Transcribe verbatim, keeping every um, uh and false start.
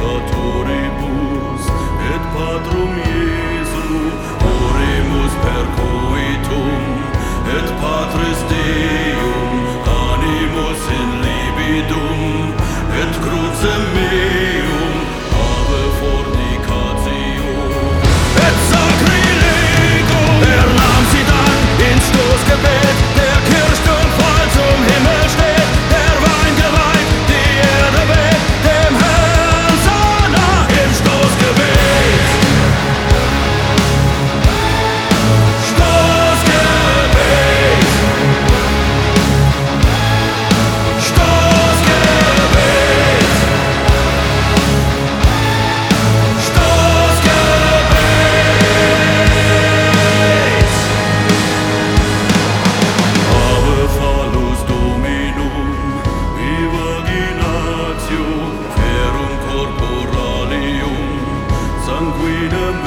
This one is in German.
peccatoribus et Patrum Iesu oremus per coitum et Patris Deum animus in libidum et crucem meum ave fornicatio et sacrilego. Er nahm sie dann ins Stoßgebet, der Kirchturmfall zum Himmel steht, der Wein geweiht, die Erde weht, dem Herrn Sana im Stoßgebet. Stoßgebet. Stoßgebet. Stoßgebet. Ave Fallus Dominum, Vivaginatio, Verum corporalium, sanguinem